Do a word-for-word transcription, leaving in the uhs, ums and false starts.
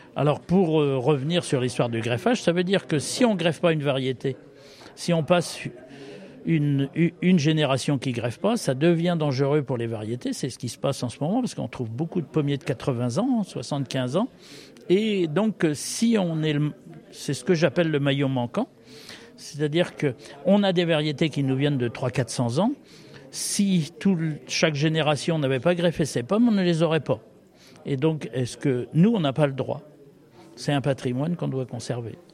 Alors pour euh, revenir sur l'histoire du greffage, ça veut dire que si on ne greffe pas une variété, si on passe une, une génération qui ne greffe pas, ça devient dangereux pour les variétés. C'est ce qui se passe en ce moment parce qu'on trouve beaucoup de pommiers de quatre-vingts ans, soixante-quinze ans. Et donc si on est, le, c'est ce que j'appelle le maillon manquant, c'est-à-dire qu'on a des variétés qui nous viennent de trois cents à quatre cents ans. Si tout, chaque génération n'avait pas greffé ses pommes, on ne les aurait pas. Et donc, est-ce que nous, on n'a pas le droit ? C'est un patrimoine qu'on doit conserver.